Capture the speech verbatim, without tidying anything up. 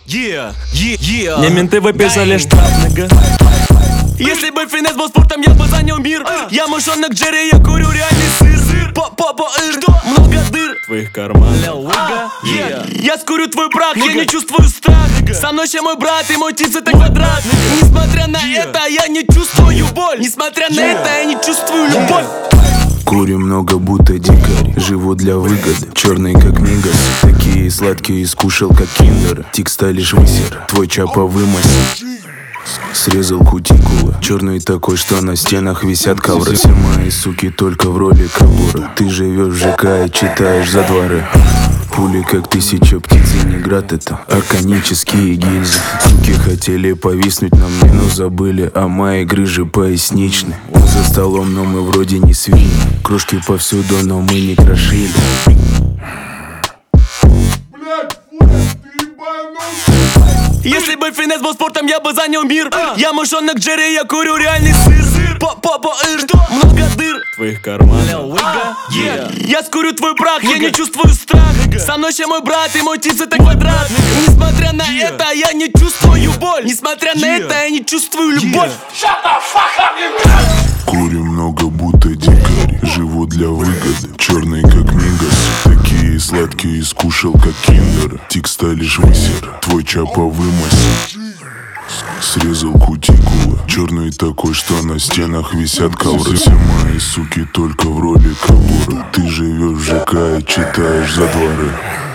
Yeah, yeah, yeah. Мне менты выписали штраф, нога. Если бы финес был спортом, я бы занял мир. Я мышонок Джерри, я курю реальный сыр. По-по-по-ыр, много дыр В твоих карманах. yeah. Я скурю твой прах, я не чувствую страх. Со мной еще мой брат и мой тиц это квадрат. Несмотря на это, я не чувствую боль. Несмотря на это, я не чувствую любовь. Курю много, будто дикарь. Живу для выгоды, черный как мигас. Такие сладкие скушал, как киндер. Тик сталишь высер, твой чапа вымасил. Срезал кутикулы, черный такой, что на стенах висят ковры. Все мои суки только в роли кабура. Ты живешь в ЖК и читаешь за дворы. Пули как тысяча птиц, и не град это, а конические гильзы. Суки хотели повиснуть на мне, но забыли о моей грыже поясничной. Он за столом, но мы вроде не свиньи. Крошки повсюду, но мы не крошили. Если бы финес был спортом, я бы занял мир. Я мышонок Джерри, я курю реальный сыр. По-по-по-ыр, много дыр В твоих карманах. yeah. Я скурю твой прах, я не чувствую страх. Со мной еще мой брат и мой тиц это квадрат. Несмотря на это, я не чувствую боль. Несмотря на это, я не чувствую любовь. Курю много, будто дикарь. Живу для выгоды, черный как мигас. Такие сладкие скушал, как киндер. Тик сталишь высер, твой чапа вымасил. Срезал кутикулы, черный такой, что на стенах висят ковры. Все мои суки только в роли кабура. Ты живешь в ЖК и читаешь за дворы.